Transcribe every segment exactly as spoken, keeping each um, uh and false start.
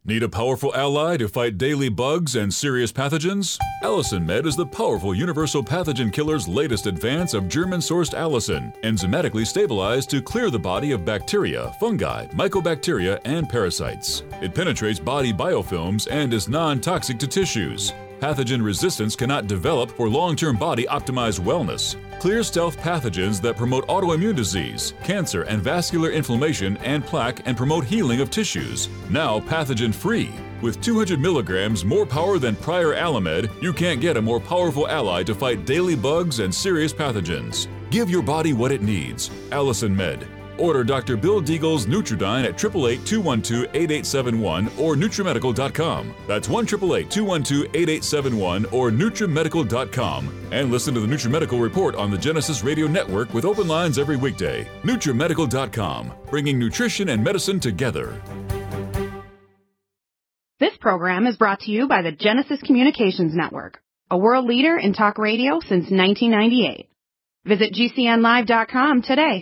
Need a powerful ally to fight daily bugs and serious pathogens? Allicin Med is the powerful universal pathogen killer's latest advance of German-sourced allicin, enzymatically stabilized to clear the body of bacteria, fungi, mycobacteria, and parasites. It penetrates body biofilms and is non-toxic to tissues. Pathogen resistance cannot develop for long-term body-optimized wellness. Clear stealth pathogens that promote autoimmune disease, cancer and vascular inflammation and plaque and promote healing of tissues. Now pathogen-free. With two hundred milligrams more power than prior Alamed, you can't get a more powerful ally to fight daily bugs and serious pathogens. Give your body what it needs. Allicin Med. Order Doctor Bill Deagle's Nutridyne at eight eight eight, two one two, eight eight seven one or Nutrimedical dot com. That's one eight eight eight, two one two, eight eight seven one or Nutrimedical dot com. And listen to the Nutrimedical Report on the Genesis Radio Network with open lines every weekday. Nutrimedical dot com, bringing nutrition and medicine together. This program is brought to you by the Genesis Communications Network, a world leader in talk radio since nineteen ninety-eight. Visit G C N live dot com today.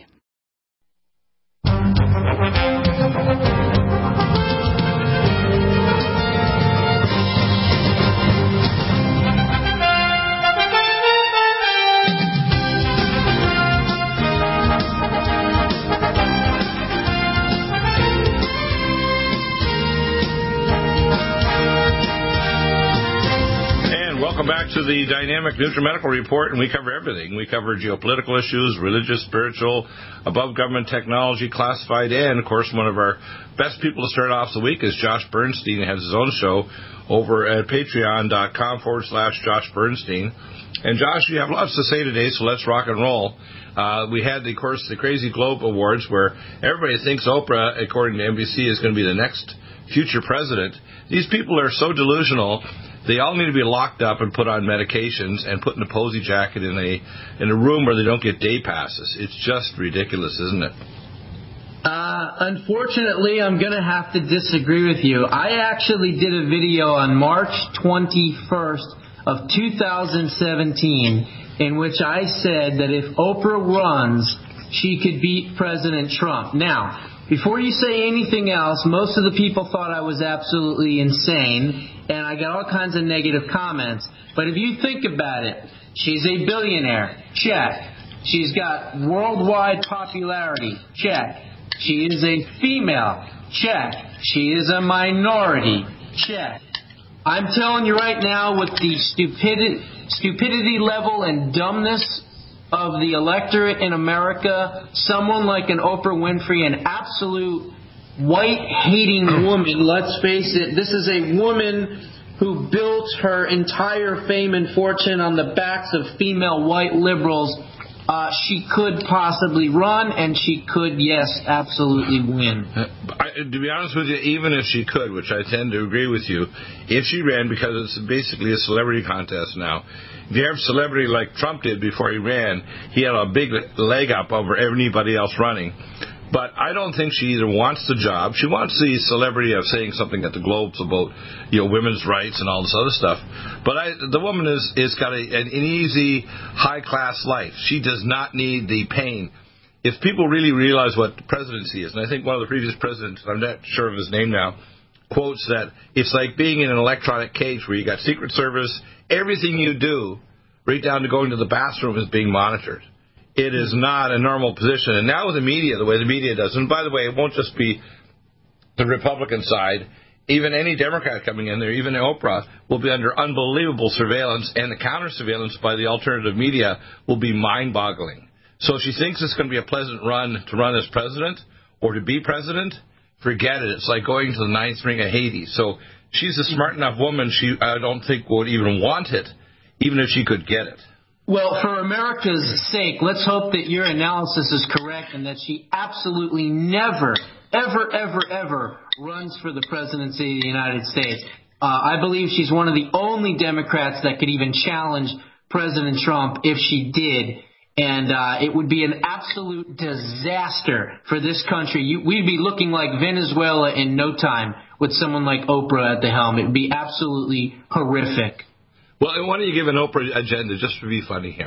Welcome back to the Dynamic Nutrimedical Report, and we cover everything. We cover geopolitical issues, religious, spiritual, above government technology, classified, and, of course, one of our best people to start off the week is Josh Bernstein. He has his own show over at patreon.com forward slash Josh Bernstein. And, Josh, you have lots to say today, so let's rock and roll. Uh, we had, of course, the Crazy Globe Awards, where everybody thinks Oprah, according to N B C, is going to be the next future president. These people are so delusional. They all need to be locked up and put on medications and put in a posy jacket in a in a room where they don't get day passes. It's just ridiculous, isn't it? Uh, unfortunately, I'm going to have to disagree with you. I actually did a video on March twenty-first of two thousand seventeen in which I said that if Oprah runs, she could beat President Trump. Now, before you say anything else, most of the people thought I was absolutely insane, and I got all kinds of negative comments. But if you think about it, she's a billionaire. Check. She's got worldwide popularity. Check. She is a female. Check. She is a minority. Check. I'm telling you right now, with the stupidity, stupidity level and dumbness of the electorate in America, someone like an Oprah Winfrey, an absolute white-hating woman, let's face it, this is a woman who built her entire fame and fortune on the backs of female white liberals. Uh, she could possibly run, and she could, yes, absolutely win. Uh, I, to be honest with you, even if she could, which I tend to agree with you, if she ran, because it's basically a celebrity contest now, if you have a celebrity like Trump did before he ran, he had a big leg up over anybody else running. But I don't think she either wants the job. She wants the celebrity of saying something at the Globes about, you know, women's rights and all this other stuff. But I, the woman is, is got a, an easy, high-class life. She does not need the pain. If people really realize what presidency is, and I think one of the previous presidents, I'm not sure of his name now, quotes that it's like being in an electronic cage where you got Secret Service, everything you do, right down to going to the bathroom, is being monitored. It is not a normal position. And now with the media, the way the media does, and by the way, it won't just be the Republican side. Even any Democrat coming in there, even Oprah, will be under unbelievable surveillance, and the counter-surveillance by the alternative media will be mind-boggling. So if she thinks it's going to be a pleasant run to run as president or to be president, forget it. It's like going to the ninth ring of Hades. So she's a smart enough woman, she I don't think would even want it, even if she could get it. Well, for America's sake, let's hope that your analysis is correct and that she absolutely never, ever, ever, ever runs for the presidency of the United States. Uh, I believe she's one of the only Democrats that could even challenge President Trump if she did. And uh, it would be an absolute disaster for this country. You, we'd be looking like Venezuela in no time with someone like Oprah at the helm. It would be absolutely horrific. Well, why don't you give an Oprah agenda just to be funny here?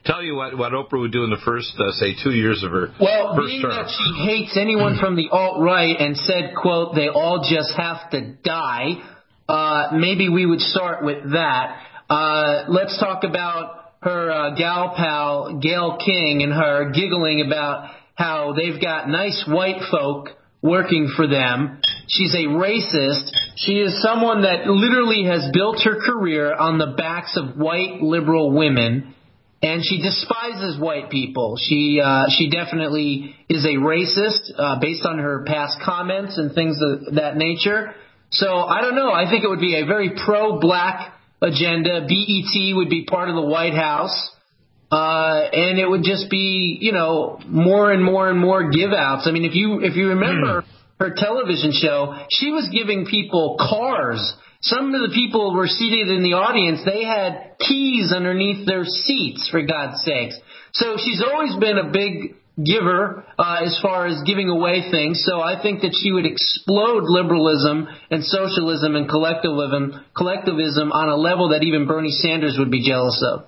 tell you what, what Oprah would do in the first, uh, say, two years of her well, first being term. that she hates anyone from the alt-right and said, quote, they all just have to die, uh, maybe we would start with that. Uh, let's talk about her uh, gal pal, Gayle King, and her giggling about how they've got nice white folk working for them. She's a racist. She is someone that literally has built her career on the backs of white liberal women, and she despises white people. She uh, she definitely is a racist uh, based on her past comments and things of that nature. So I don't know. I think it would be a very pro-black agenda. B E T would be part of the White House. Uh, and it would just be, you know, more and more and more give-outs. I mean, if you if you remember her television show, she was giving people cars. Some of the people were seated in the audience. They had keys underneath their seats, for God's sakes. So she's always been a big giver uh, as far as giving away things. So I think that she would explode liberalism and socialism and collectivism, collectivism on a level that even Bernie Sanders would be jealous of.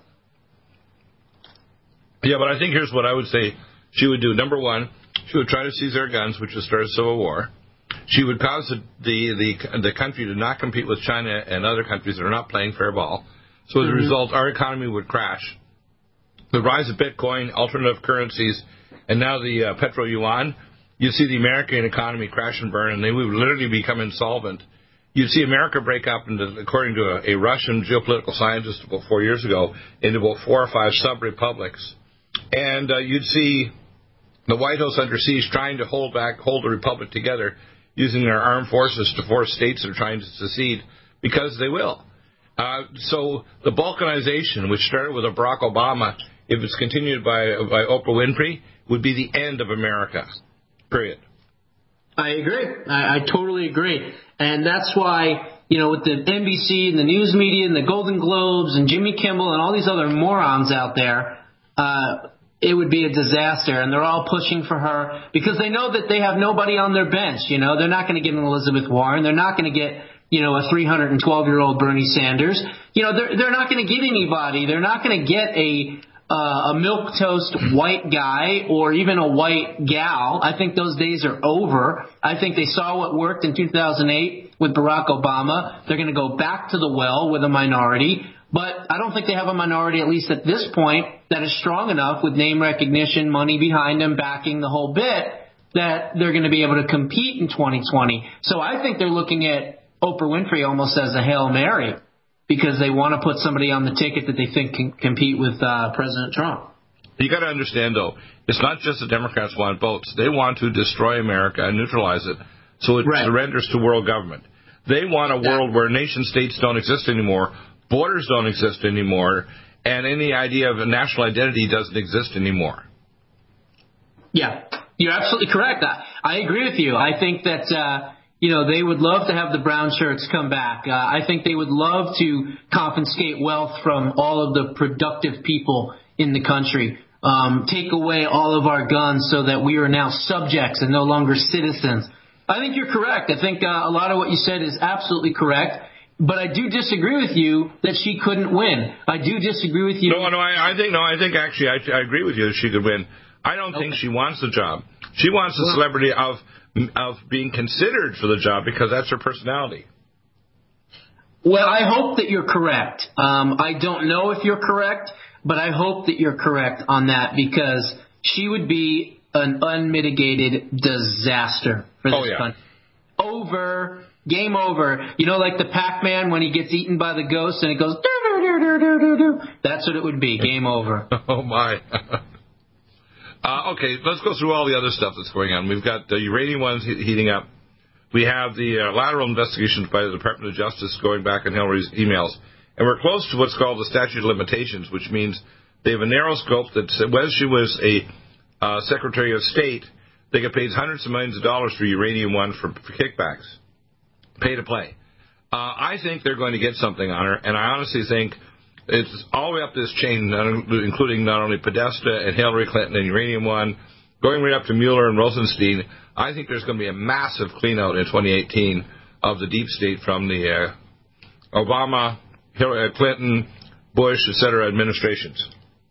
Yeah, but I think here's what I would say she would do. Number one, she would try to seize our guns, which would start a civil war. She would cause the, the the the country to not compete with China and other countries that are not playing fair ball. So as a result, our economy would crash. The rise of Bitcoin, alternative currencies, and now the uh, petro yuan, you'd see the American economy crash and burn, and they would literally become insolvent. You'd see America break up into, according to a, a Russian geopolitical scientist about four years ago, into about four or five sub-republics. And uh, you'd see the White House under siege trying to hold back, hold the republic together, using their armed forces to force states that are trying to secede, because they will. Uh, so the balkanization, which started with a Barack Obama, if it's continued by by Oprah Winfrey, would be the end of America. Period. I agree. I, I totally agree. And that's why, you know, with the N B C and the news media and the Golden Globes and Jimmy Kimmel and all these other morons out there, uh, it would be a disaster. And they're all pushing for her because they know that they have nobody on their bench. You know, they're not going to get an Elizabeth Warren. They're not going to get, you know, a three hundred twelve year old Bernie Sanders. You know, they're, they're not going to get anybody. They're not going to get a, uh, a milquetoast white guy or even a white gal. I think those days are over. I think they saw what worked in two thousand eight with Barack Obama. They're going to go back to the well with a minority. But I don't think they have a minority, at least at this point, that is strong enough with name recognition, money behind them, backing the whole bit, that they're going to be able to compete in twenty twenty. So I think they're looking at Oprah Winfrey almost as a Hail Mary because they want to put somebody on the ticket that they think can compete with uh, President Trump. You got to understand, though, it's not just the Democrats want votes. They want to destroy America and neutralize it so it right. surrenders to world government. They want a world where nation states don't exist anymore, borders don't exist anymore, and any idea of a national identity doesn't exist anymore. Yeah, you're absolutely correct. I, I agree with you. I think that, uh, you know, they would love to have the brown shirts come back. Uh, I think they would love to confiscate wealth from all of the productive people in the country, um, take away all of our guns so that we are now subjects and no longer citizens. I think you're correct. I think uh, a lot of what you said is absolutely correct. But I do disagree with you that she couldn't win. I do disagree with you. No, no, I, I think no, I think actually I, I agree with you that she could win. I don't okay. think she wants the job. She wants the well, celebrity of of being considered for the job because that's her personality. Well, I hope that you're correct. Um, I don't know if you're correct, but I hope that you're correct on that because she would be an unmitigated disaster for this oh, yeah. country. Over. Game over. You know, like the Pac-Man when he gets eaten by the ghost and it goes, doo, doo, doo, doo, doo, doo. That's what it would be. Game over. Oh, my. uh, okay, let's go through all the other stuff that's going on. We've got the uranium ones he- heating up. We have the uh, lateral investigations by the Department of Justice going back on Hillary's emails. And we're close to what's called the statute of limitations, which means they have a narrow scope that when she was a uh, Secretary of State, they get paid hundreds of millions of dollars for uranium one for, for kickbacks. Pay to play. Uh, I think they're going to get something on her, and I honestly think it's all the way up this chain, including not only Podesta and Hillary Clinton and Uranium One, going right up to Mueller and Rosenstein. I think there's going to be a massive clean-out in twenty eighteen of the deep state from the uh, Obama, Hillary Clinton, Bush, et cetera administrations.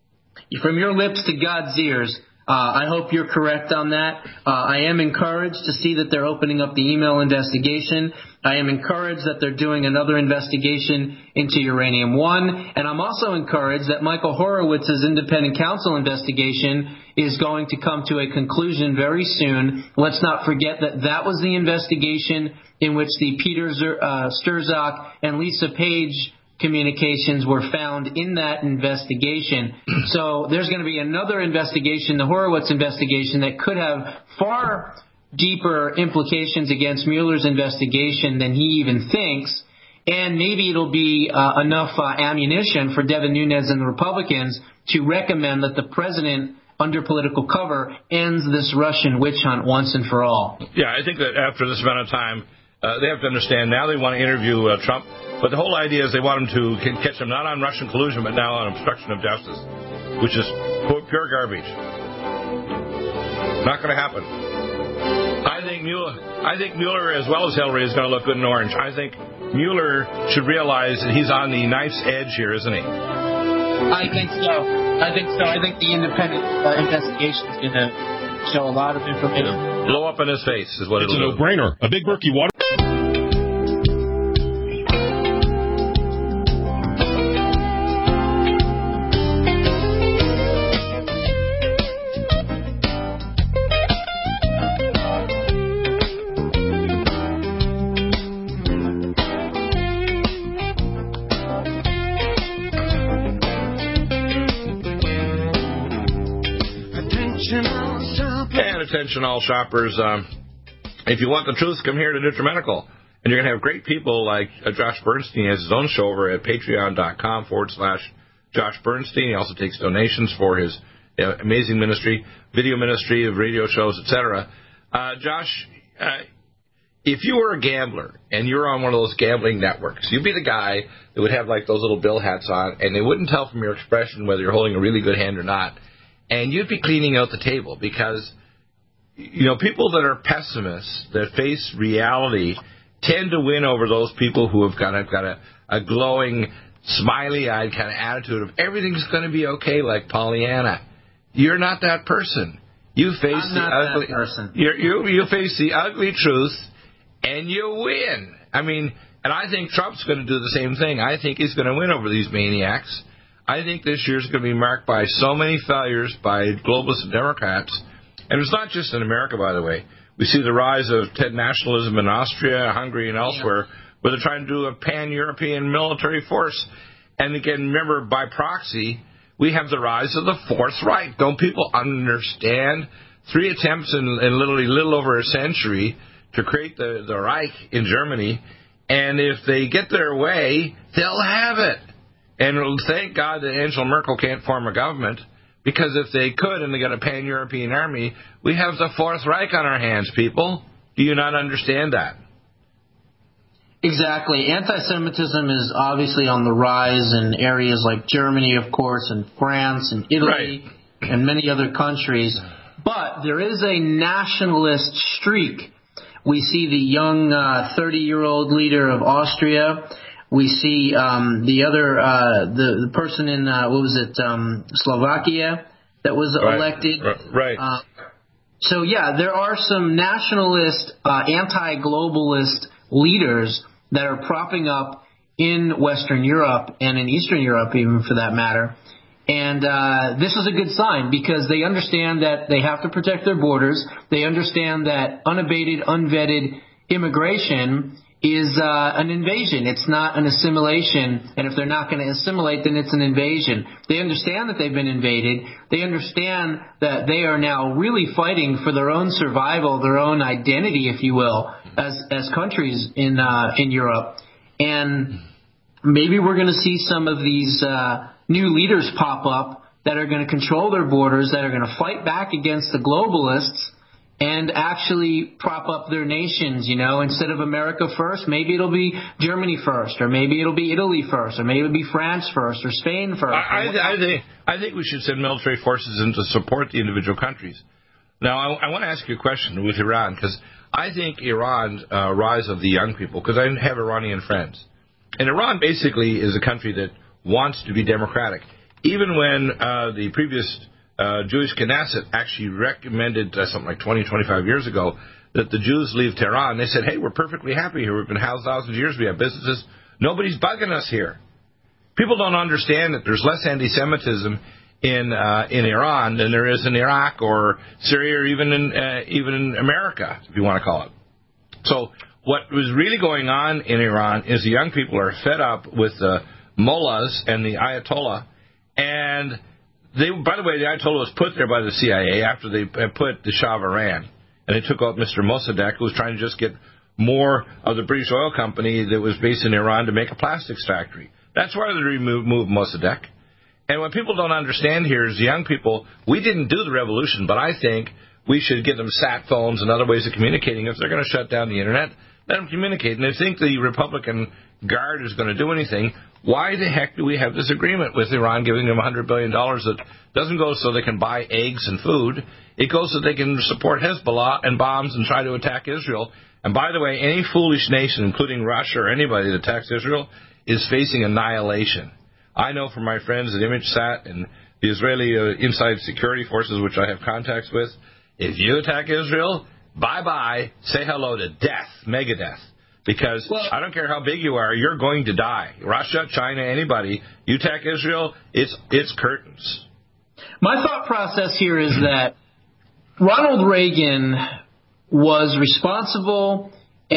from your lips to God's ears. Uh, I hope you're correct on that. Uh, I am encouraged to see that they're opening up the email investigation. I am encouraged that they're doing another investigation into Uranium One. And I'm also encouraged that Michael Horowitz's independent counsel investigation is going to come to a conclusion very soon. Let's not forget that that was the investigation in which the Peter uh, Strzok and Lisa Page communications were found in that investigation. So there's going to be another investigation, the Horowitz investigation, that could have far deeper implications against Mueller's investigation than he even thinks. And maybe it'll be uh, enough uh, ammunition for Devin Nunes and the Republicans to recommend that the president, under political cover, ends this Russian witch hunt once and for all. Yeah, I think that after this amount of time, uh, they have to understand now they want to interview uh, Trump. But the whole idea is they want him to catch him not on Russian collusion, but now on obstruction of justice, which is pure garbage. Not going to happen. I think Mueller, I think Mueller, as well as Hillary, is going to look good in orange. I think Mueller should realize that he's on the knife's edge here, isn't he? I think so. I think so. I think the independent uh, investigation is going to show a lot of information. Blow up in his face is what it's it'll do. It's a no-brainer. A big Berkey water. Attention all shoppers, um, if you want the truth, come here to NutriMedical. And you're going to have great people like uh, Josh Bernstein. He has his own show over at patreon.com forward slash Josh Bernstein. He also takes donations for his uh, amazing ministry, video ministry of radio shows, et cetera. Uh, Josh, uh, if you were a gambler and you're on one of those gambling networks, you'd be the guy that would have like those little bill hats on, and they wouldn't tell from your expression whether you're holding a really good hand or not. And you'd be cleaning out the table because, you know, people that are pessimists, that face reality, tend to win over those people who have got a, got a, a glowing, smiley-eyed kind of attitude of everything's going to be okay, like Pollyanna. You're not that person. You face I'm the not ugly. That person. You're, you you face the ugly truth, and you win. I mean, and I think Trump's going to do the same thing. I think he's going to win over these maniacs. I think this year's going to be marked by so many failures by globalist Democrats. And it's not just in America, by the way. We see the rise of Ted nationalism in Austria, Hungary, and elsewhere, yeah, where they're trying to do a pan-European military force. And again, remember, by proxy, we have the rise of the Fourth Reich. Don't people understand? Three attempts in, in literally little over a century to create the, the Reich in Germany. And if they get their way, they'll have it. And thank God that Angela Merkel can't form a government. Because if they could and they got a pan-European army, we have the Fourth Reich on our hands, people. Do you not understand that? Exactly. Anti-Semitism is obviously on the rise in areas like Germany, of course, and France and Italy, right, and many other countries. But there is a nationalist streak. We see the young uh, thirty-year-old leader of Austria. We see um, the other, uh, the, the person in, uh, what was it, um, Slovakia that was right. elected. Right. Uh, so, yeah, there are some nationalist, uh, anti-globalist leaders that are propping up in Western Europe and in Eastern Europe, even for that matter. And uh, this is a good sign because they understand that they have to protect their borders. They understand that unabated, unvetted immigration is uh, an invasion. It's not an assimilation. And if they're not going to assimilate, then it's an invasion. They understand that they've been invaded. They understand that they are now really fighting for their own survival, their own identity, if you will, as as countries in uh, in Europe. And maybe we're going to see some of these uh, new leaders pop up that are going to control their borders, that are going to fight back against the globalists, and actually prop up their nations, you know. Instead of America first, maybe it'll be Germany first, or maybe it'll be Italy first, or maybe it'll be France first, or Spain first. I, I, I, think, I think we should send military forces in to support the individual countries. Now, I, I want to ask you a question with Iran, because I think Iran's uh, rise of the young people, because I have Iranian friends. And Iran basically is a country that wants to be democratic. even when uh, the previous uh, Jewish Knesset actually recommended uh, something like twenty, twenty-five years ago that the Jews leave Tehran, they said, hey, we're perfectly happy here. We've been housed thousands of years. We have businesses. Nobody's bugging us here. People don't understand that there's less anti-Semitism in uh, in Iran than there is in Iraq or Syria or even in uh, even in America, if you want to call it. So what was really going on in Iran is the young people are fed up with the mullahs and the Ayatollah, and they. By the way, the Ayatollah was put there by the C I A after they put the Shah of Iran, and they took out Mister Mossadegh, who was trying to just get more of the British oil company that was based in Iran to make a plastics factory. That's why they removed Mossadegh. And what people don't understand here is the young people, we didn't do the revolution, but I think we should give them sat phones and other ways of communicating. If they're going to shut down the Internet, let them communicate. And if they think the Republican Guard is going to do anything, why the heck do we have this agreement with Iran giving them one hundred billion dollars that doesn't go so they can buy eggs and food? It goes so they can support Hezbollah and bombs and try to attack Israel. And by the way, any foolish nation, including Russia or anybody that attacks Israel, is facing annihilation. I know from my friends at ImageSat and the Israeli uh, Inside Security Forces, which I have contacts with, if you attack Israel, bye-bye, say hello to death, megadeath. Because well, I don't care how big you are, you're going to die. Russia, China, anybody, you attack Israel, it's it's curtains. My thought process here is that Ronald Reagan was responsible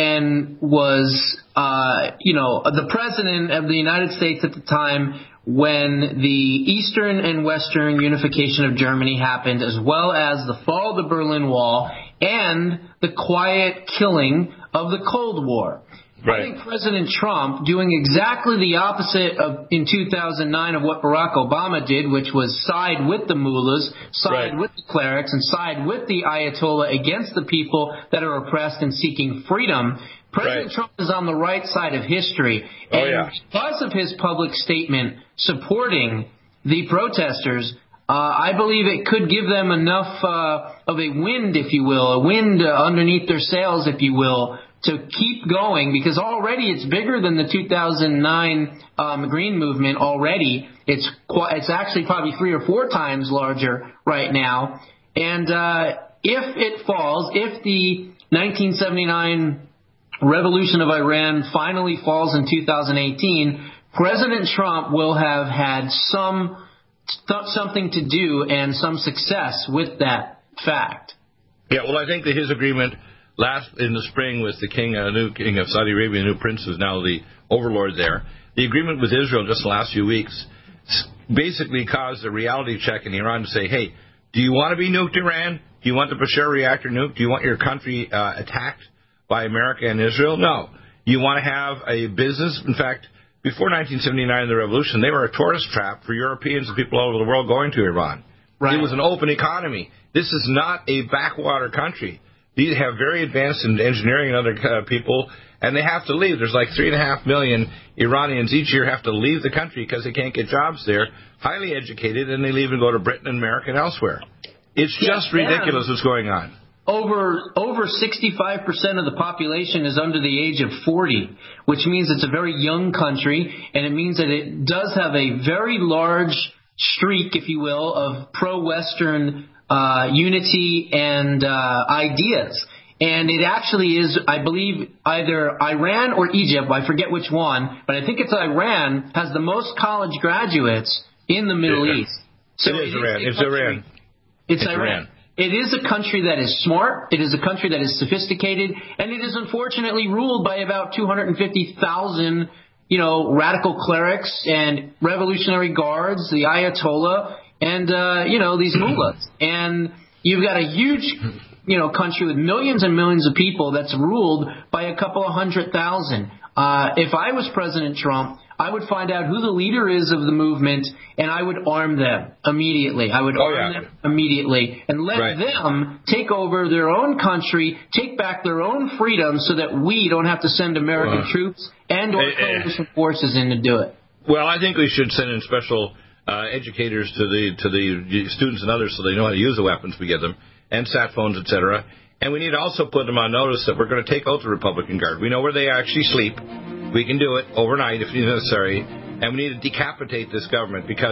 and was, uh, you know, the president of the United States at the time when the Eastern and Western unification of Germany happened, as well as the fall of the Berlin Wall and the quiet killing of the Cold War. Right. I think President Trump doing exactly the opposite of in two thousand nine of what Barack Obama did, which was side with the mullahs, side right. with the clerics, and side with the Ayatollah against the people that are oppressed and seeking freedom. President right. Trump is on the right side of history. Oh, and yeah. because of his public statement supporting the protesters, uh, I believe it could give them enough uh, of a wind, if you will, a wind uh, underneath their sails, if you will, to keep going, because already it's bigger than the two thousand nine um, Green Movement already. It's qu- it's actually probably three or four times larger right now. And uh, if it falls, if the nineteen seventy-nine revolution of Iran finally falls in two thousand eighteen, President Trump will have had some th- something to do and some success with that fact. Yeah, well, I think that his agreement last in the spring with the king, uh, new king of Saudi Arabia, new prince who's now the overlord there. The agreement with Israel just the last few weeks basically caused a reality check in Iran to say, hey, do you want to be nuked, Iran? Do you want the Bushehr reactor nuked? Do you want your country uh, attacked by America and Israel? No. You want to have a business. In fact, before nineteen seventy-nine, the revolution, they were a tourist trap for Europeans and people all over the world going to Iran. Right. It was an open economy. This is not a backwater country. These have very advanced in engineering and other uh, people, and they have to leave. There's like three and a half million Iranians each year have to leave the country because they can't get jobs there, highly educated, and they leave and go to Britain and America and elsewhere. It's yes, just ridiculous what's going on. Over over sixty-five percent of the population is under the age of forty, which means it's a very young country, and it means that it does have a very large streak, if you will, of pro-Western Uh, unity and uh, ideas. And it actually is, I believe, either Iran or Egypt, I forget which one, but I think it's Iran, has the most college graduates in the Middle yeah. East. So it is it Iran. Is it's Iran. It's, it's Iran. Iran. It is a country that is smart. It is a country that is sophisticated. And it is unfortunately ruled by about two hundred fifty thousand, you know, radical clerics and revolutionary guards, the Ayatollah, and, uh, you know, these mullahs. And you've got a huge, you know, country with millions and millions of people that's ruled by a couple of hundred thousand. Uh, if I was President Trump, I would find out who the leader is of the movement, and I would arm them immediately. I would oh, arm yeah. them immediately and let right. them take over their own country, take back their own freedom so that we don't have to send American uh, troops and or coalition uh, forces in to do it. Well, I think we should send in special Uh, educators to the to the students and others so they know how to use the weapons we give them, and sat phones, et cetera. And we need to also put them on notice that we're going to take out the Republican Guard. We know where they actually sleep. We can do it overnight if necessary. And we need to decapitate this government because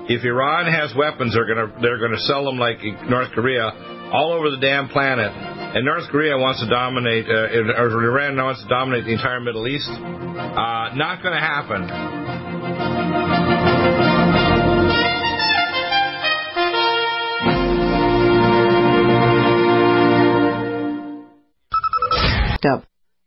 If Iran has weapons, they're going to they're going to sell them like North Korea all over the damn planet. And North Korea wants to dominate, uh, or Iran wants to dominate the entire Middle East. Uh, not going to happen. Up.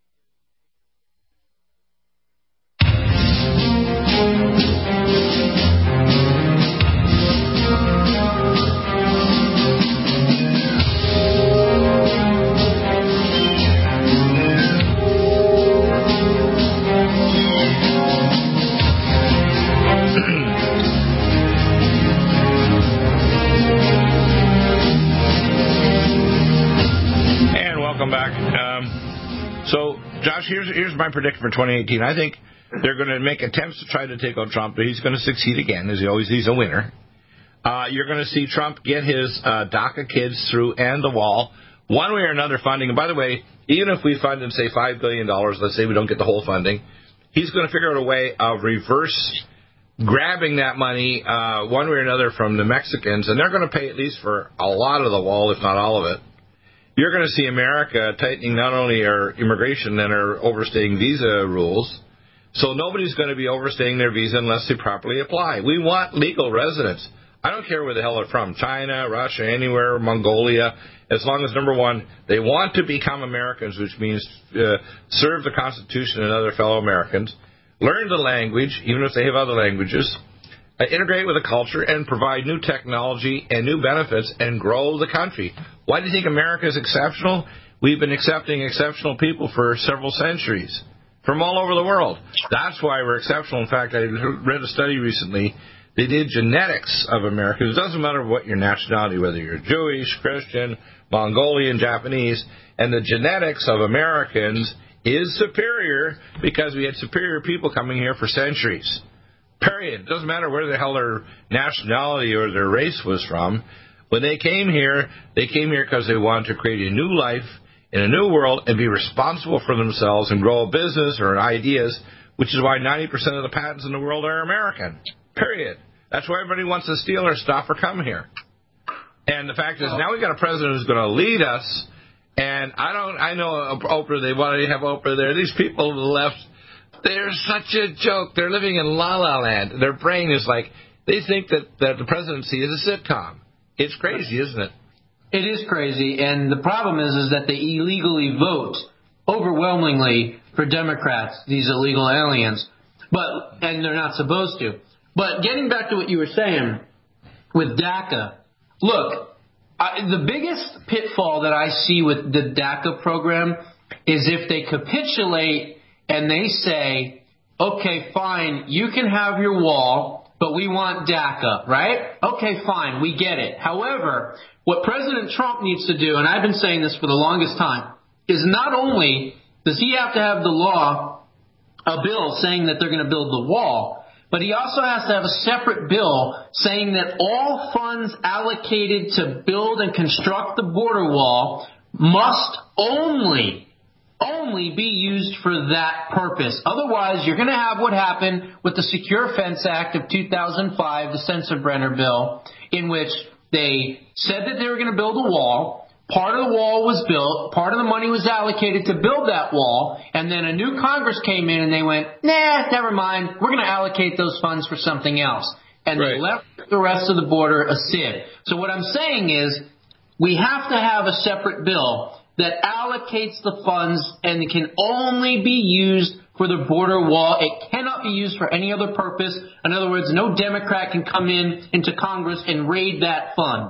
Josh, here's here's my prediction for twenty eighteen. I think they're going to make attempts to try to take on Trump, but he's going to succeed again, as he always he's a winner. Uh, you're going to see Trump get his uh, DACA kids through and the wall, one way or another funding. And by the way, even if we fund him, say, five billion dollars, let's say we don't get the whole funding, he's going to figure out a way of reverse grabbing that money uh, one way or another from the Mexicans, and they're going to pay at least for a lot of the wall, if not all of it. You're going to see America tightening not only our immigration and our overstaying visa rules, so nobody's going to be overstaying their visa unless they properly apply. We want legal residents. I don't care where the hell they're from, China, Russia, anywhere, Mongolia, as long as, number one, they want to become Americans, which means uh, serve the Constitution and other fellow Americans, learn the language, even if they have other languages, uh, integrate with the culture, and provide new technology and new benefits and grow the country. Why do you think America is exceptional? We've been accepting exceptional people for several centuries from all over the world. That's why we're exceptional. In fact, I read a study recently. They did genetics of Americans. It doesn't matter what your nationality, whether you're Jewish, Christian, Mongolian, Japanese, and the genetics of Americans is superior because we had superior people coming here for centuries. Period. It doesn't matter where the hell their nationality or their race was from. When they came here, they came here because they wanted to create a new life in a new world and be responsible for themselves and grow a business or ideas, which is why ninety percent of the patents in the world are American. Period. That's why everybody wants to steal our stuff or come here. And the fact is, now we've got a president who's going to lead us. And I don't, I know Oprah, they want to have Oprah there. These people on the left, they're such a joke. They're living in La La Land. Their brain is like, they think that, that the presidency is a sitcom. It's crazy, isn't it? It is crazy. And the problem is, is that they illegally vote overwhelmingly for Democrats, these illegal aliens. But, and they're not supposed to. But getting back to what you were saying with DACA, look, I, the biggest pitfall that I see with the DACA program is if they capitulate and they say, okay, fine, you can have your wall, but we want DACA, right? Okay, fine, we get it. However, what President Trump needs to do, and I've been saying this for the longest time, is not only does he have to have the law, a bill saying that they're going to build the wall, but he also has to have a separate bill saying that all funds allocated to build and construct the border wall must only, only be used for that purpose. Otherwise, you're going to have what happened with the Secure Fence Act of two thousand five, the Sensenbrenner bill, in which they said that they were going to build a wall. Part of the wall was built, part of the money was allocated to build that wall, and then a new Congress came in and they went, nah, never mind, we're going to allocate those funds for something else. And right. They left the rest of the border a sieve. So what I'm saying is, we have to have a separate bill that allocates the funds and it can only be used for the border wall. It cannot be used for any other purpose. In other words, no Democrat can come in into Congress and raid that fund.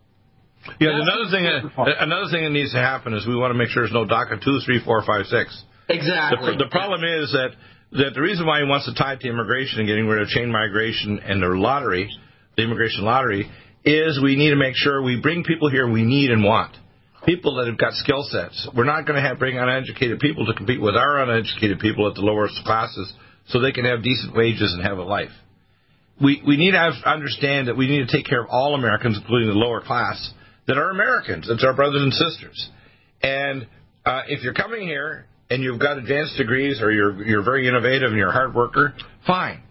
Yeah, another thing, that, another thing that needs to happen is we want to make sure there's no DACA two, three, four, five, six. Exactly. The, the problem is that, that the reason why he wants to tie it to immigration and getting rid of chain migration and the lottery, the immigration lottery, is we need to make sure we bring people here we need and want. People that have got skill sets. We're not going to have bring uneducated people to compete with our uneducated people at the lower classes so they can have decent wages and have a life. We we need to have, understand that we need to take care of all Americans, including the lower class, that are Americans. It's our brothers and sisters. And uh, if you're coming here and you've got advanced degrees or you're you're very innovative and you're a hard worker, fine.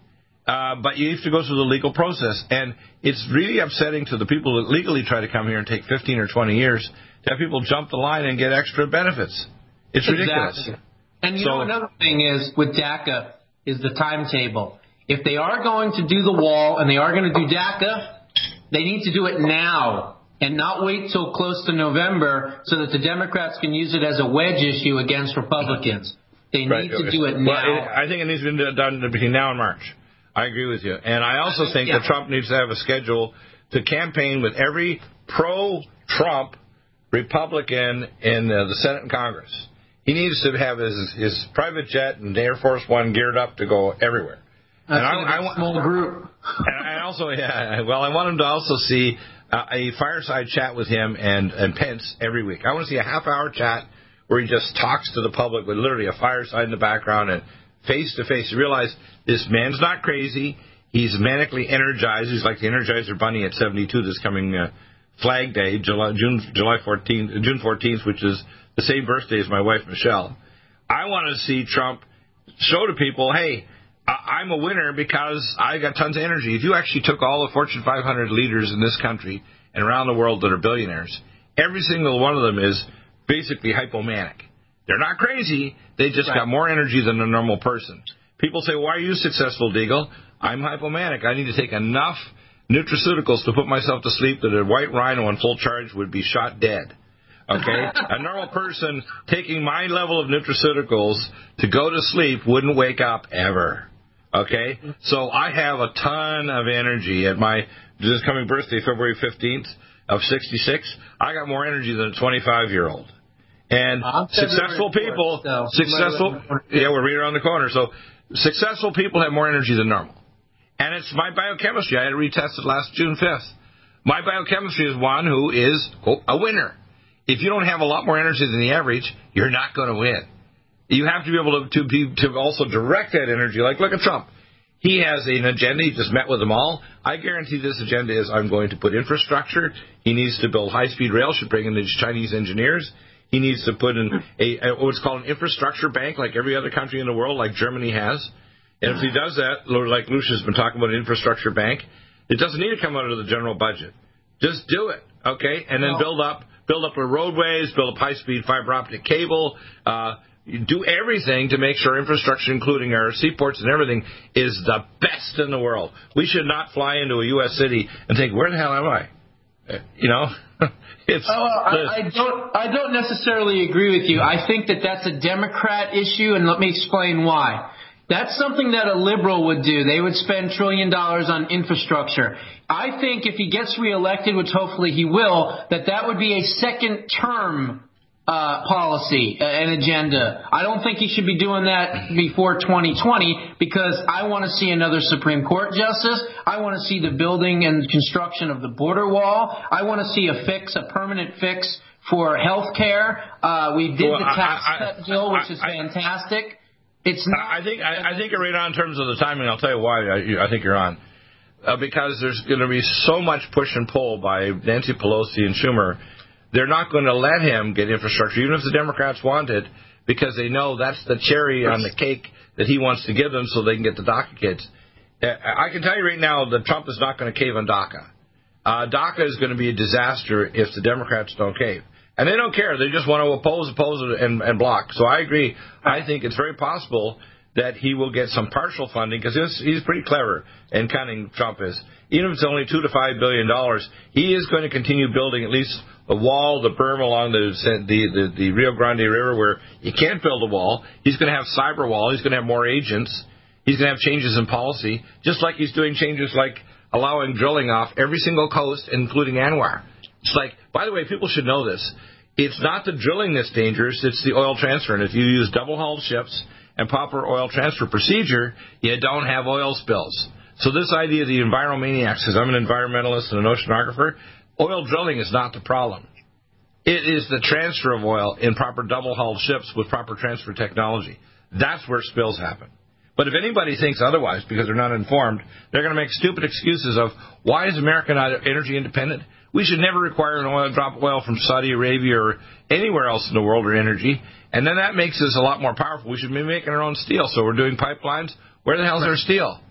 Uh, but you have to go through the legal process. And it's really upsetting to the people that legally try to come here and take fifteen or twenty years to have people jump the line and get extra benefits. It's ridiculous. Exactly. And you so, know, another thing is with DACA is the timetable. If they are going to do the wall and they are going to do DACA, they need to do it now and not wait till close to November so that the Democrats can use it as a wedge issue against Republicans. They need right, to okay. do it now. Well, it, I think it needs to be done between now and March. I agree with you. And I also think yeah. that Trump needs to have a schedule to campaign with every pro-Trump Republican in uh, the Senate and Congress. He needs to have his, his private jet and Air Force One geared up to go everywhere. That's and I, a I, small group. And I also, yeah, well, I want him to also see uh, a fireside chat with him and, and Pence every week. I want to see a half-hour chat where he just talks to the public with literally a fireside in the background and face-to-face. You realize this man's not crazy. He's manically energized. He's like the Energizer Bunny at seventy-two this coming uh, Flag Day, July, June, July fourteenth, June fourteenth, which is the same birthday as my wife, Michelle. I want to see Trump show to people, hey, I'm a winner because I got tons of energy. If you actually took all the Fortune five hundred leaders in this country and around the world that are billionaires, every single one of them is basically hypomanic. They're not crazy. They just right. got more energy than a normal person. People say, why are you successful, Deagle? I'm hypomanic. I need to take enough nutraceuticals to put myself to sleep that a white rhino in full charge would be shot dead. Okay? A normal person taking my level of nutraceuticals to go to sleep wouldn't wake up ever. Okay? So I have a ton of energy at my this coming birthday, February fifteenth of sixty-six. I got more energy than a twenty-five-year-old. And uh, successful people, so successful, yeah, we're right around the corner. So successful people have more energy than normal. And it's my biochemistry. I had it retested last June fifth. My biochemistry is one who is, quote, a winner. If you don't have a lot more energy than the average, you're not going to win. You have to be able to, to be to also direct that energy. Like, look at Trump. He has an agenda. He just met with them all. I guarantee this agenda is I'm going to put infrastructure. He needs to build high-speed rail. Should bring in the Chinese engineers. He needs to put in a, a what's called an infrastructure bank like every other country in the world, like Germany has. And if he does that, like Lucia's been talking about an infrastructure bank, it doesn't need to come out of the general budget. Just do it, okay? And then build up build up the roadways, build up high-speed fiber optic cable, uh, do everything to make sure infrastructure, including our seaports and everything, is the best in the world. We should not fly into a U S city and think, where the hell am I? Uh, you know? It's oh, I, I don't. I don't necessarily agree with you. I think that that's a Democrat issue, and let me explain why. That's something that a liberal would do. They would spend trillion dollars on infrastructure. I think if he gets reelected, which hopefully he will, that that would be a second term uh, policy, uh, an agenda. I don't think he should be doing that before twenty twenty because I want to see another Supreme Court justice. I want to see the building and construction of the border wall. I want to see a fix, a permanent fix for health care. Uh, we did well, the tax I, I, cut bill, which I, is fantastic. It's not. I think I, I think you're right on in terms of the timing. I'll tell you why I, I think you're on. Uh, because there's going to be so much push and pull by Nancy Pelosi and Schumer. They're not going to let him get infrastructure, even if the Democrats want it, because they know that's the cherry on the cake that he wants to give them so they can get the DACA kids. Uh, I can tell you right now that Trump is not going to cave on DACA. Uh, DACA is going to be a disaster if the Democrats don't cave. And they don't care. They just want to oppose, oppose, and, and block. So I agree. I think it's very possible that he will get some partial funding because he's, he's pretty clever and cunning, Trump is. Even if it's only two to five billion dollars, he is going to continue building at least a wall, the berm along the, the the the Rio Grande River where you can't build a wall. He's going to have cyber wall. He's going to have more agents. He's going to have changes in policy, just like he's doing changes like allowing drilling off every single coast, including Anwar. It's like, by the way, people should know this. It's not the drilling that's dangerous. It's the oil transfer. And if you use double-hulled ships and proper oil transfer procedure, you don't have oil spills. So this idea of the enviromaniacs, because I'm an environmentalist and an oceanographer, oil drilling is not the problem. It is the transfer of oil in proper double-hulled ships with proper transfer technology. That's where spills happen. But if anybody thinks otherwise because they're not informed, they're going to make stupid excuses of why is America not energy independent? We should never require an oil drop of oil from Saudi Arabia or anywhere else in the world or energy. And then that makes us a lot more powerful. We should be making our own steel. So we're doing pipelines. Where the hell is our steel?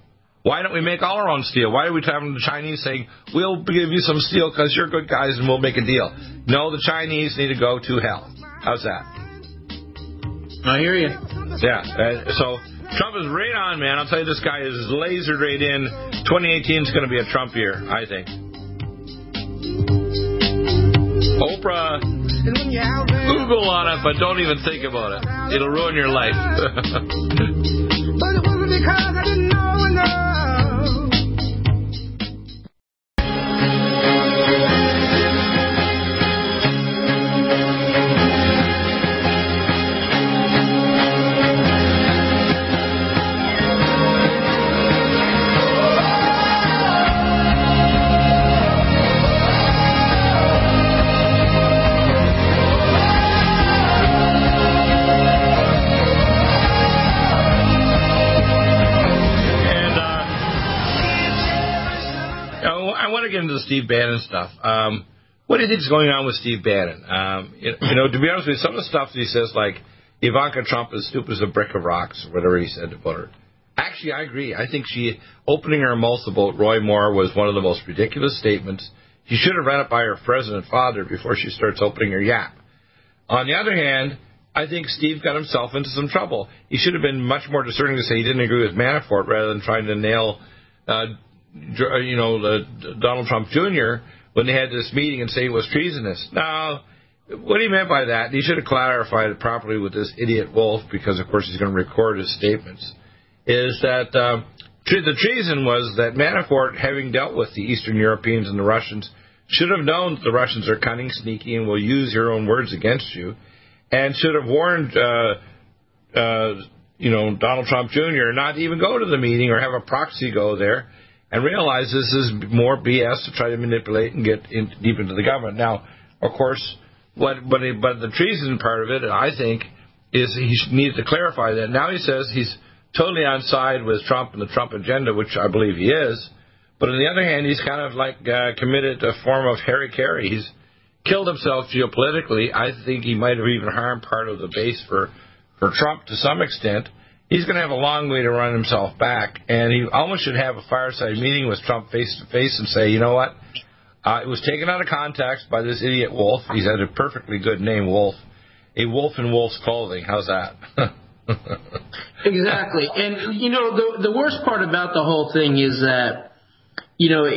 Why don't we make all our own steel? Why are we having the Chinese saying, we'll give you some steel because you're good guys and we'll make a deal? No, the Chinese need to go to hell. How's that? I hear you. Yeah. Uh, so Trump is right on, man. I'll tell you, this guy is lasered right in. twenty eighteen is going to be a Trump year, I think. Oprah, Google on it, but don't even think about it. It'll ruin your life. But it wasn't because I didn't know enough. Into the Steve Bannon stuff. Um, what do you think is going on with Steve Bannon? Um, you, you know, to be honest with you, some of the stuff that he says, like Ivanka Trump is stupid as a brick of rocks, or whatever he said about her. Actually, I agree. I think she opening her mouth about Roy Moore was one of the most ridiculous statements. She should have run it by her president father before she starts opening her yap. On the other hand, I think Steve got himself into some trouble. He should have been much more discerning to say he didn't agree with Manafort rather than trying to nail uh, you know, the, Donald Trump Junior when they had this meeting and say it was treasonous. Now, what he meant by that, he should have clarified it properly with this idiot Wolf, because, of course, he's going to record his statements, is that uh, the treason was that Manafort, having dealt with the Eastern Europeans and the Russians, should have known that the Russians are cunning, sneaky, and will use your own words against you, and should have warned, uh, uh, you know, Donald Trump Junior not to even go to the meeting or have a proxy go there, and realize this is more B S to try to manipulate and get in, deep into the government. Now, of course, what but, it, but the treason part of it, I think, is he needs to clarify that. Now he says he's totally on side with Trump and the Trump agenda, which I believe he is. But on the other hand, he's kind of like uh, committed a form of Harry Carey. He's killed himself geopolitically. I think he might have even harmed part of the base for, for Trump to some extent. He's going to have a long way to run himself back, and he almost should have a fireside meeting with Trump face-to-face and say, you know what, uh, it was taken out of context by this idiot Wolf. He's had a perfectly good name, Wolf. A wolf in wolf's clothing. How's that? Exactly. And, you know, the, the worst part about the whole thing is that, you know,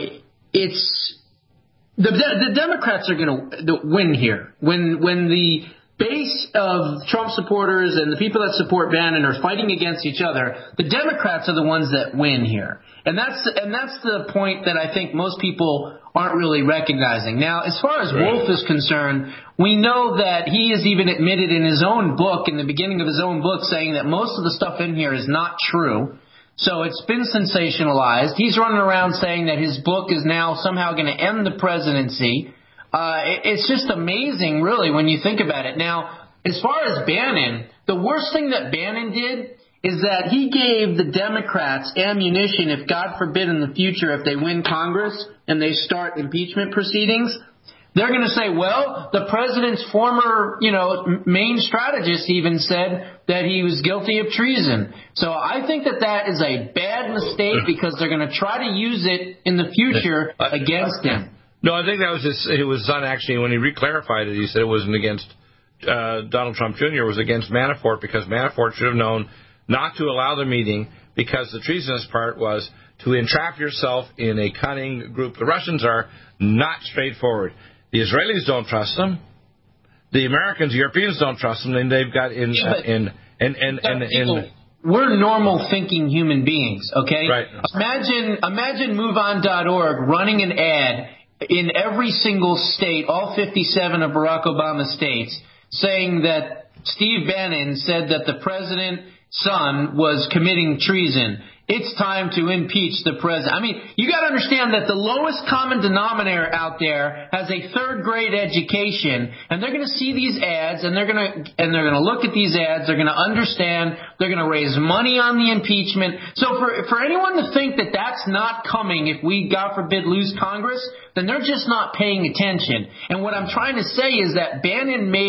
it's the, the Democrats are going to win here. When, when the base of Trump supporters and the people that support Bannon are fighting against each other, the Democrats are the ones that win here. And that's and that's the point that I think most people aren't really recognizing. Now, as far as Wolf is concerned, we know that he has even admitted in his own book, in the beginning of his own book, saying that most of the stuff in here is not true. So it's been sensationalized. He's running around saying that his book is now somehow going to end the presidency. Uh, it's just amazing, really, when you think about it. Now, as far as Bannon, the worst thing that Bannon did is that he gave the Democrats ammunition if, God forbid, in the future, if they win Congress and they start impeachment proceedings, they're going to say, well, the president's former, you know, main strategist even said that he was guilty of treason. So I think that that is a bad mistake because they're going to try to use it in the future against him. No, I think that was his, it was done actually when he reclarified it. He said it wasn't against uh, Donald Trump Junior It was against Manafort because Manafort should have known not to allow the meeting because the treasonous part was to entrap yourself in a cunning group. The Russians are not straightforward. The Israelis don't trust them. The Americans, Europeans don't trust them. And they've got in uh, in and and and in. We're normal thinking human beings, okay? Right. Imagine imagine move on dot org running an ad in every single state, all fifty-seven of Barack Obama's states, saying that Steve Bannon said that the president's son was committing treason. It's time to impeach the president. I mean, you got to understand that the lowest common denominator out there has a third grade education, and they're going to see these ads, and they're going to and they're going to look at these ads. They're going to understand. They're going to raise money on the impeachment. So for for anyone to think that that's not coming if we, God forbid, lose Congress, then they're just not paying attention. And what I'm trying to say is that Bannon made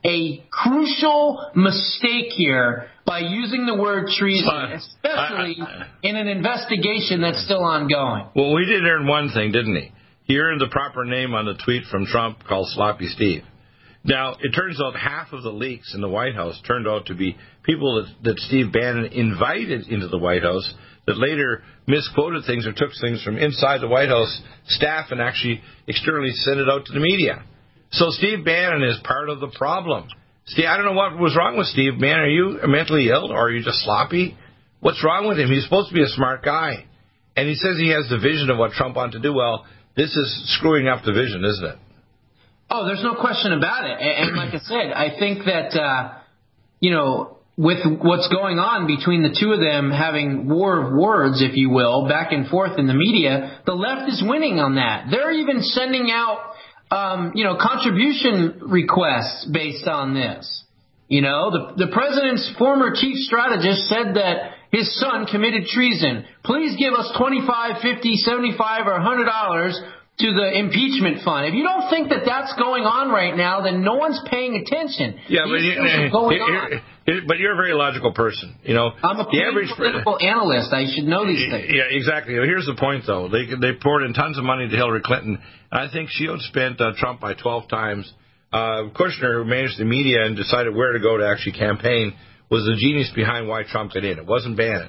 a crucial mistake here by using the word treason, especially I, I, in an investigation that's still ongoing. Well, we did earn one thing, didn't he? He earned the proper name on the tweet from Trump called Sloppy Steve. Now, it turns out half of the leaks in the White House turned out to be people that, that Steve Bannon invited into the White House that later misquoted things or took things from inside the White House staff and actually externally sent it out to the media. So Steve Bannon is part of the problem. Steve, I don't know what was wrong with Steve Bannon. Are you mentally ill or are you just sloppy? What's wrong with him? He's supposed to be a smart guy. And he says he has the vision of what Trump wants to do. Well, this is screwing up the vision, isn't it? Oh, there's no question about it. And like I said, I think that, uh, you know, with what's going on between the two of them having war of words, if you will, back and forth in the media, the left is winning on that. They're even sending out, um, you know, contribution requests based on this. You know, the, the president's former chief strategist said that his son committed treason. Please give us twenty-five, fifty, seventy-five, or one hundred dollars to the impeachment fund. If you don't think that that's going on right now, then no one's paying attention. Yeah, but, you, going you're, you're, but you're a very logical person. You know, I'm a the average political analyst. I should know these things. Yeah, exactly. Here's the point, though. They they poured in tons of money to Hillary Clinton, and I think she outspent uh, Trump by twelve times. Uh, Kushner, who managed the media and decided where to go to actually campaign, was the genius behind why Trump got in. It wasn't Bannon.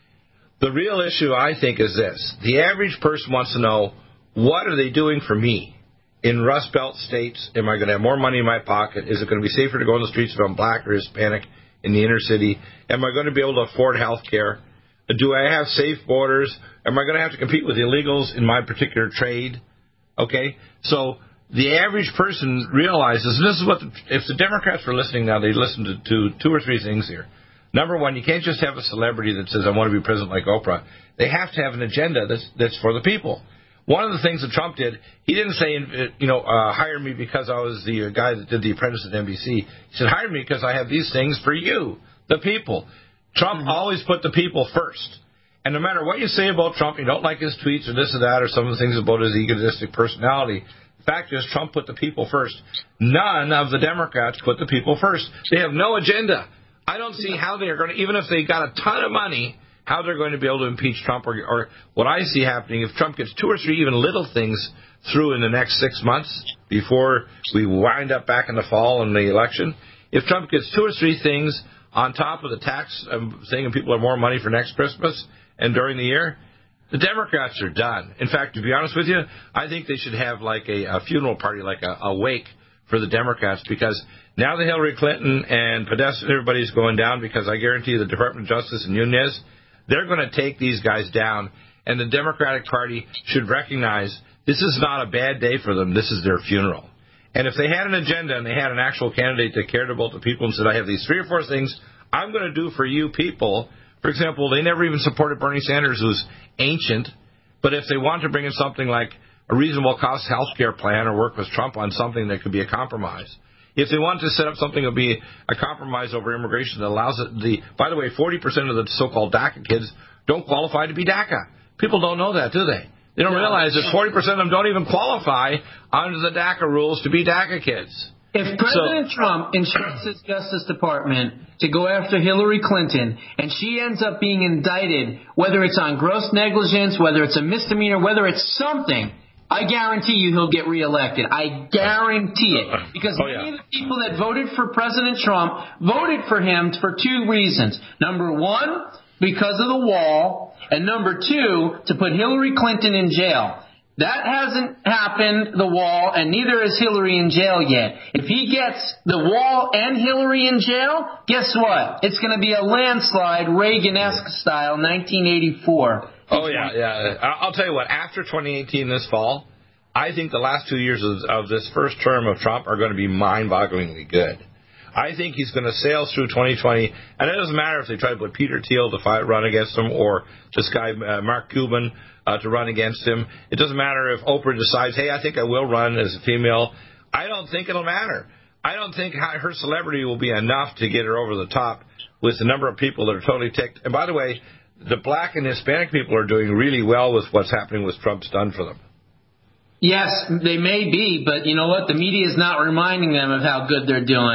The real issue, I think, is this. The average person wants to know, what are they doing for me? In Rust Belt states, am I going to have more money in my pocket? Is it going to be safer to go on the streets if I'm black or Hispanic in the inner city? Am I going to be able to afford health care? Do I have safe borders? Am I going to have to compete with illegals in my particular trade? Okay, so the average person realizes, and this is what, the, if the Democrats were listening now, they'd listen to, to two or three things here. Number one, you can't just have a celebrity that says, I want to be president like Oprah. They have to have an agenda that's, that's for the people. One of the things that Trump did, he didn't say, you know, uh, hire me because I was the guy that did The Apprentice at N B C. He said, hire me because I have these things for you, the people. Trump mm-hmm. always put the people first. And no matter what you say about Trump, you don't like his tweets or this or that or some of the things about his egotistic personality, the fact is Trump put the people first. None of the Democrats put the people first. They have no agenda. I don't see how they are going to, even if they got a ton of money, how they're going to be able to impeach Trump, or, or what I see happening, if Trump gets two or three even little things through in the next six months before we wind up back in the fall in the election, if Trump gets two or three things on top of the tax um, thing and people have more money for next Christmas and during the year, the Democrats are done. In fact, to be honest with you, I think they should have like a, a funeral party, like a, a wake for the Democrats, because now that Hillary Clinton and Podesta and everybody's going down, because I guarantee the Department of Justice and Nunes, they're going to take these guys down, and the Democratic Party should recognize this is not a bad day for them. This is their funeral. And if they had an agenda and they had an actual candidate that cared about the people and said, I have these three or four things I'm going to do for you people. For example, they never even supported Bernie Sanders, who's ancient. But if they want to bring in something like a reasonable cost health care plan or work with Trump on something that could be a compromise, if they want to set up something that would be a compromise over immigration that allows it, the, by the way, forty percent of the so-called DACA kids don't qualify to be DACA. People don't know that, do they? They don't realize that forty percent of them don't even qualify under the DACA rules to be DACA kids. If President so, Trump instructs his Justice Department to go after Hillary Clinton and she ends up being indicted, whether it's on gross negligence, whether it's a misdemeanor, whether it's something, I guarantee you he'll get reelected. I guarantee it. Because oh, many yeah. of the people that voted for President Trump voted for him for two reasons. Number one, because of the wall. And number two, to put Hillary Clinton in jail. That hasn't happened, the wall, and neither is Hillary in jail yet. If he gets the wall and Hillary in jail, guess what? It's going to be a landslide, Reagan-esque style, nineteen eighty-four. Oh, yeah, yeah. I'll tell you what, after twenty eighteen this fall, I think the last two years of, of this first term of Trump are going to be mind-bogglingly good. I think he's going to sail through twenty twenty, and it doesn't matter if they try to put Peter Thiel to fight, run against him, or this guy, uh, Mark Cuban, uh, to run against him. It doesn't matter if Oprah decides, hey, I think I will run as a female. I don't think it'll matter. I don't think her celebrity will be enough to get her over the top with the number of people that are totally ticked. And by the way, the black and Hispanic people are doing really well with what's happening with Trump's done for them. Yes, they may be, but you know what? The media is not reminding them of how good they're doing.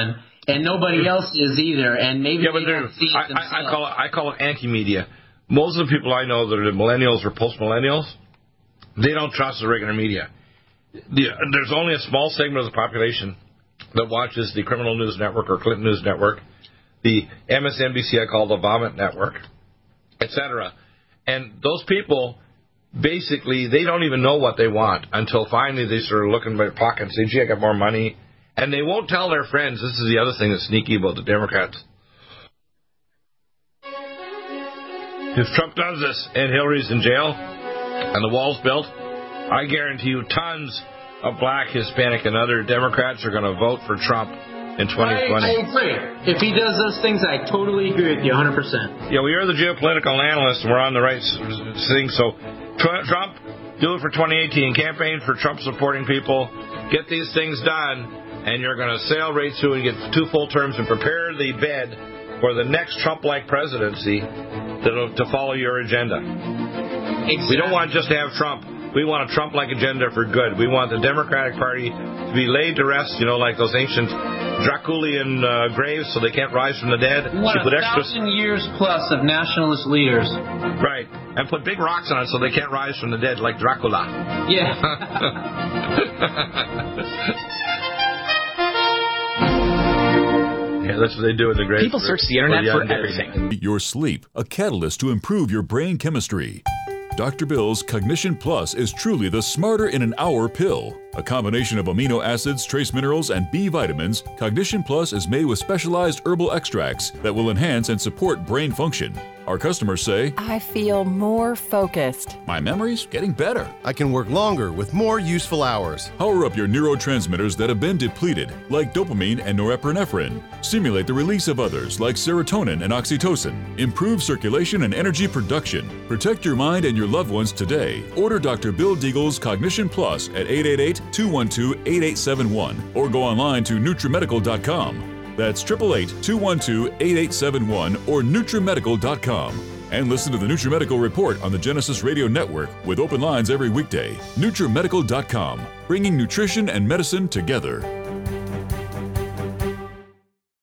And nobody else is either, and maybe yeah, but they don't see it I, themselves. I, I call it I call it anti-media. Most of the people I know that are millennials or post-millennials, they don't trust the regular media. The, there's only a small segment of the population that watches the Criminal News Network or Clinton News Network, the M S N B C I call the Vomit Network, et cetera. And those people, basically, they don't even know what they want until finally they start looking in their pocket and say, gee, I got more money. And they won't tell their friends. This is the other thing that's sneaky about the Democrats. If Trump does this and Hillary's in jail and the wall's built, I guarantee you tons of black, Hispanic, and other Democrats are going to vote for Trump in twenty twenty. I, I agree. If he does those things, I totally agree with you one hundred percent. Yeah, we are the geopolitical analysts, and we're on the right thing. So, Trump, do it for twenty eighteen. Campaign for Trump-supporting people. Get these things done, and you're going to sail right through and get two full terms and prepare the bed for the next Trump-like presidency to, to follow your agenda. Exactly. We don't want just to have Trump. We want a Trump-like agenda for good. We want the Democratic Party to be laid to rest, you know, like those ancient Draculian uh, graves so they can't rise from the dead. We want a thousand years plus of nationalist leaders. Right. And put big rocks on it so they can't rise from the dead like Dracula. Yeah. Yeah, that's what they do with the graves. People search the internet for everything. Your sleep, a catalyst to improve your brain chemistry. Doctor Bill's Cognition Plus is truly the smarter in an hour pill. A combination of amino acids, trace minerals, and B vitamins, Cognition Plus is made with specialized herbal extracts that will enhance and support brain function. Our customers say, I feel more focused. My memory's getting better. I can work longer with more useful hours. Power up your neurotransmitters that have been depleted, like dopamine and norepinephrine. Stimulate the release of others, like serotonin and oxytocin. Improve circulation and energy production. Protect your mind and your loved ones today. Order Doctor Bill Deagle's Cognition Plus at eight eight eight, two one two, eight eight seven one or go online to Nutrimedical dot com. That's eight eight eight, two one two, eight eight seven one or Nutrimedical dot com. And listen to the Nutrimedical Report on the Genesis Radio Network with open lines every weekday. Nutrimedical dot com, bringing nutrition and medicine together.